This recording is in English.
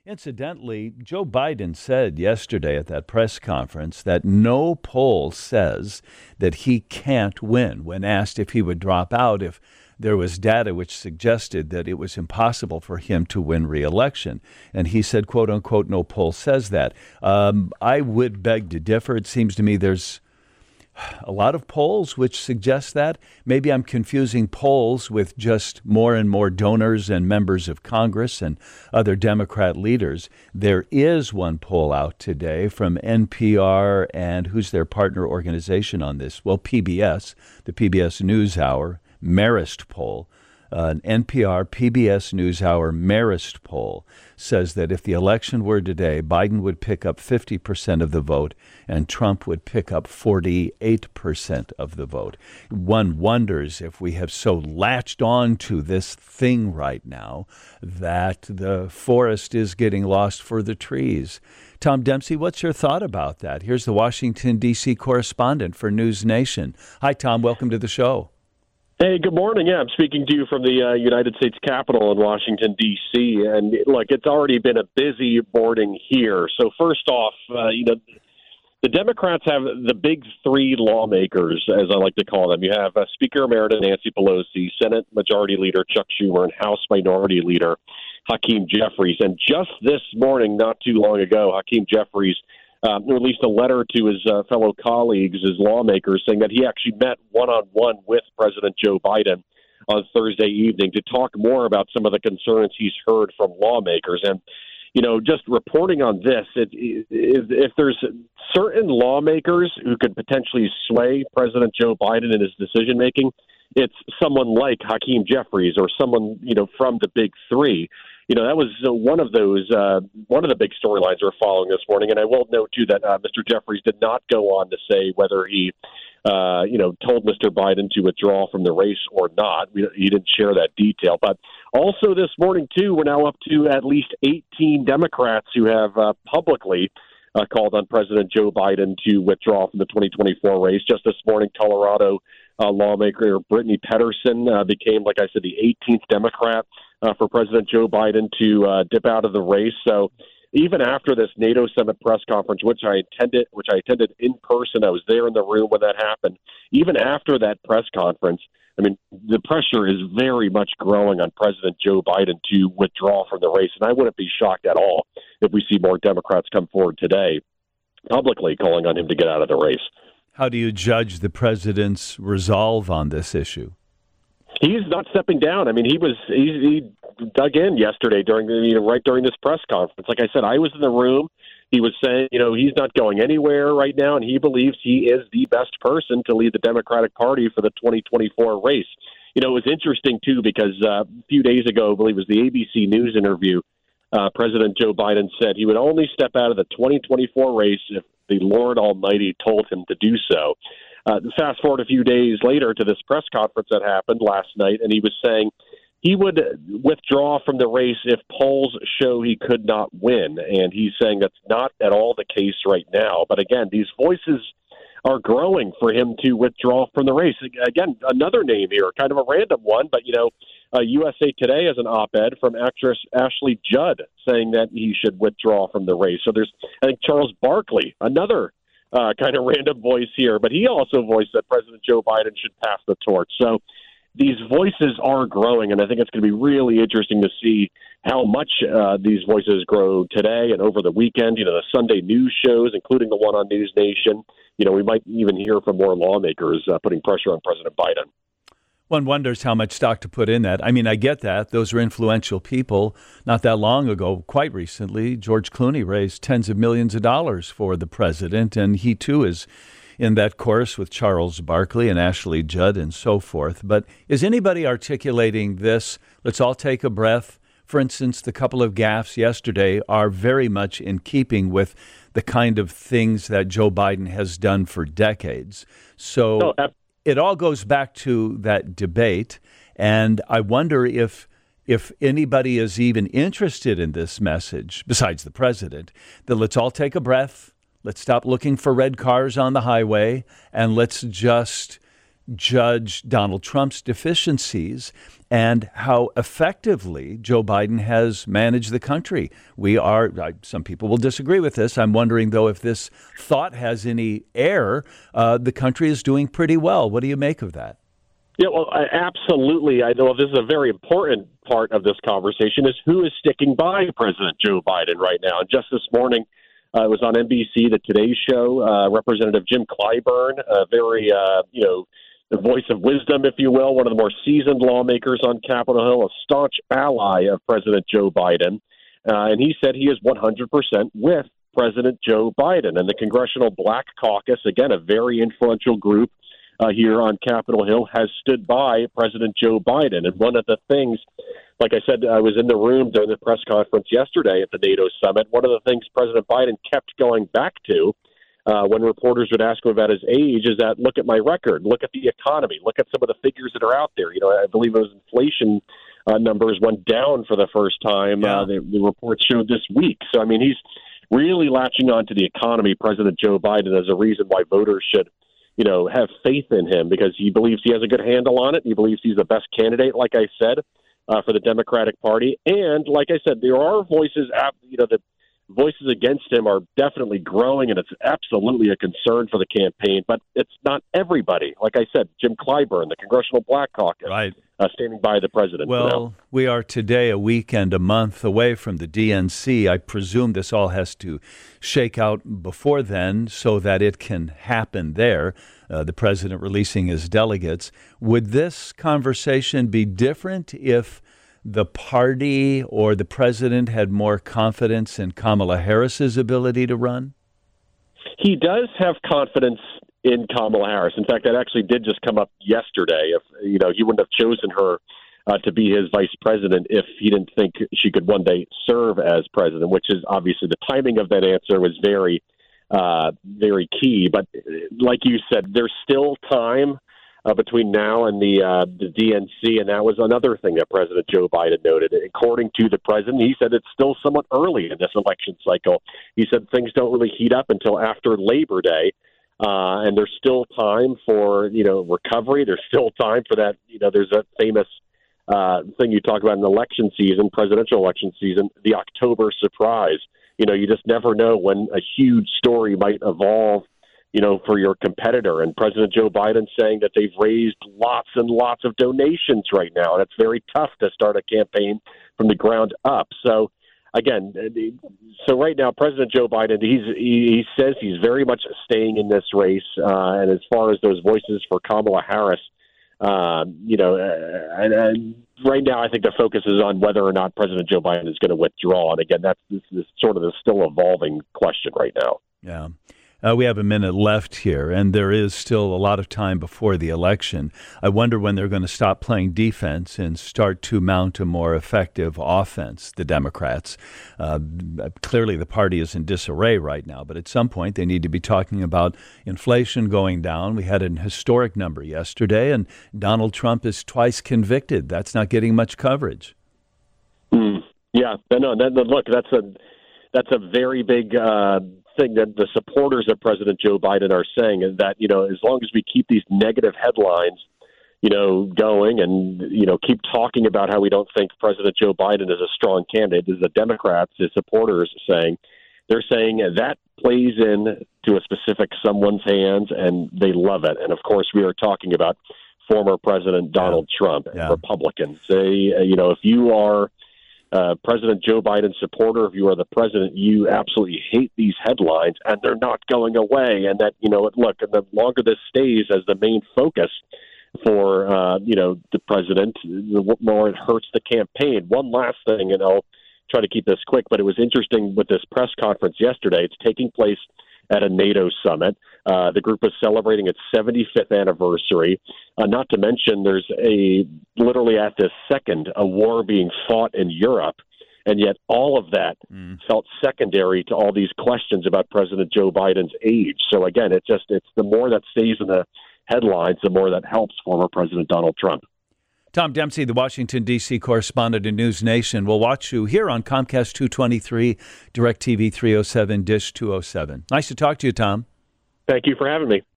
Incidentally, Joe Biden said yesterday at that press conference that no poll says that he can't win. When asked if he would drop out if there was data which suggested that it was impossible for him to win re-election. And he said, quote unquote, no poll says that. I would beg to differ. It seems to me there's a lot of polls which suggest that. Maybe I'm confusing polls with just more and more donors and members of Congress and other Democrat leaders. There is one poll out today from NPR and who's their partner organization on this? Well, PBS, the PBS NewsHour Marist poll. An NPR PBS NewsHour Marist poll says that if the election were today, Biden would pick up 50% of the vote and Trump would pick up 48% of the vote. One wonders if we have so latched on to this thing right now that the forest is getting lost for the trees. Tom Dempsey, what's your thought about that? Here's the Washington, D.C. correspondent for News Nation. Hi, Tom. Welcome to the show. Hey, good morning. Yeah, I'm speaking to you from the United States Capitol in Washington, D.C. And look, it's already been a busy morning here. So first off, the Democrats have the big three lawmakers, as I like to call them. You have Speaker Emeritus Nancy Pelosi, Senate Majority Leader Chuck Schumer, and House Minority Leader Hakeem Jeffries. And just this morning, not too long ago, Hakeem Jeffries released a letter to his fellow colleagues, his lawmakers, saying that he actually met one-on-one with President Joe Biden on Thursday evening to talk more about some of the concerns he's heard from lawmakers. And, just reporting on this, if there's certain lawmakers who could potentially sway President Joe Biden in his decision-making, it's someone like Hakeem Jeffries or someone, from the big three. That was one of the big storylines we're following this morning. And I will note, too, that Mr. Jeffries did not go on to say whether he, told Mr. Biden to withdraw from the race or not. He didn't share that detail. But also this morning, too, we're now up to at least 18 Democrats who have publicly called on President Joe Biden to withdraw from the 2024 race. Just this morning, Colorado lawmaker Brittany Pedersen became, like I said, the 18th Democrat for President Joe Biden to dip out of the race. So even after this NATO summit press conference, which I attended in person, I was there in the room when that happened. Even after that press conference, I mean, the pressure is very much growing on President Joe Biden to withdraw from the race. And I wouldn't be shocked at all if we see more Democrats come forward today publicly calling on him to get out of the race. How do you judge the president's resolve on this issue? He's not stepping down. I mean, he dug in yesterday right during this press conference. Like I said, I was in the room. He was saying, he's not going anywhere right now, and he believes he is the best person to lead the Democratic Party for the 2024 race. It was interesting, too, because a few days ago, I believe it was the ABC News interview, President Joe Biden said he would only step out of the 2024 race if the Lord Almighty told him to do so. Fast forward a few days later to this press conference that happened last night, and he was saying he would withdraw from the race if polls show he could not win. And he's saying that's not at all the case right now. But again, these voices are growing for him to withdraw from the race. Again, another name here, kind of a random one, but, USA Today has an op-ed from actress Ashley Judd saying that he should withdraw from the race. So there's, I think, Charles Barkley, another kind of random voice here, but he also voiced that President Joe Biden should pass the torch. So these voices are growing, and I think it's going to be really interesting to see how much these voices grow today and over the weekend. The Sunday news shows, including the one on News Nation. We might even hear from more lawmakers putting pressure on President Biden. One wonders how much stock to put in that. I mean, I get that. Those are influential people. Not that long ago, quite recently, George Clooney raised tens of millions of dollars for the president, and he, too, is in that chorus with Charles Barkley and Ashley Judd and so forth. But is anybody articulating this? Let's all take a breath. For instance, the couple of gaffes yesterday are very much in keeping with the kind of things that Joe Biden has done for decades. So it all goes back to that debate, and I wonder if anybody is even interested in this message, besides the president, that let's all take a breath, let's stop looking for red cars on the highway, and let's just judge Donald Trump's deficiencies and how effectively Joe Biden has managed the country. Some people will disagree with this. I'm wondering, though, if this thought has any air. The country is doing pretty well. What do you make of that? Yeah, well, absolutely. I know this is a very important part of this conversation is who is sticking by President Joe Biden right now. And just this morning, it was on NBC, the Today Show, Representative Jim Clyburn, the voice of wisdom, if you will, one of the more seasoned lawmakers on Capitol Hill, a staunch ally of President Joe Biden. And he said he is 100% with President Joe Biden. And the Congressional Black Caucus, again, a very influential group here on Capitol Hill, has stood by President Joe Biden. And one of the things, like I said, I was in the room during the press conference yesterday at the NATO summit. One of the things President Biden kept going back to when reporters would ask him about his age is that, look at my record, look at the economy, look at some of the figures that are out there. You know, I believe those inflation numbers went down for the first time. Yeah. The reports showed this week. So, I mean, he's really latching on to the economy, President Joe Biden, as a reason why voters should have faith in him, because he believes he has a good handle on it. He believes he's the best candidate, like I said, for the Democratic Party. And like I said, there are voices, the voices against him are definitely growing, and it's absolutely a concern for the campaign. But it's not everybody. Like I said, Jim Clyburn, the Congressional Black Caucus, right, standing by the president. Well, we are today a week and a month away from the DNC. I presume this all has to shake out before then so that it can happen there, the president releasing his delegates. Would this conversation be different if the party or the president had more confidence in Kamala Harris's ability to run? He does have confidence in Kamala Harris. In fact, that actually did just come up yesterday. If he wouldn't have chosen her to be his vice president if he didn't think she could one day serve as president, which is obviously the timing of that answer was very, very key. But like you said, there's still time between now and the DNC, and that was another thing that President Joe Biden noted. According to the president, he said it's still somewhat early in this election cycle. He said things don't really heat up until after Labor Day, and there's still time for recovery. There's still time for that. There's a famous thing you talk about in election season, presidential election season, the October surprise. You just never know when a huge story might evolve for your competitor. And President Joe Biden saying that they've raised lots and lots of donations right now, and it's very tough to start a campaign from the ground up. So, again, right now, President Joe Biden, he says he's very much staying in this race. And as far as those voices for Kamala Harris, and right now I think the focus is on whether or not President Joe Biden is going to withdraw. And again, this is sort of a still evolving question right now. Yeah. We have a minute left here, and there is still a lot of time before the election. I wonder when they're going to stop playing defense and start to mount a more effective offense, the Democrats. Clearly, the party is in disarray right now, but at some point they need to be talking about inflation going down. We had an historic number yesterday, and Donald Trump is twice convicted. That's not getting much coverage. Yeah, no, look, that's a very big thing that the supporters of President Joe Biden are saying, is that, as long as we keep these negative headlines, going and, keep talking about how we don't think President Joe Biden is a strong candidate, as the Democrats, his supporters they're saying that plays in to a specific someone's hands and they love it. And of course, we are talking about former President Donald Trump and Republicans. If you are President Joe Biden's supporter, if you are the president, you absolutely hate these headlines, and they're not going away. And that, look, the longer this stays as the main focus for, the president, the more it hurts the campaign. One last thing, and I'll try to keep this quick, but it was interesting with this press conference yesterday. It's taking place at a NATO summit. The group is celebrating its 75th anniversary. Not to mention, there's literally at this second, a war being fought in Europe. And yet all of that felt secondary to all these questions about President Joe Biden's age. So again, it's the more that stays in the headlines, the more that helps former President Donald Trump. Tom Dempsey, the Washington, D.C. correspondent at News Nation. We'll watch you here on Comcast 223, DirecTV 307, Dish 207. Nice to talk to you, Tom. Thank you for having me.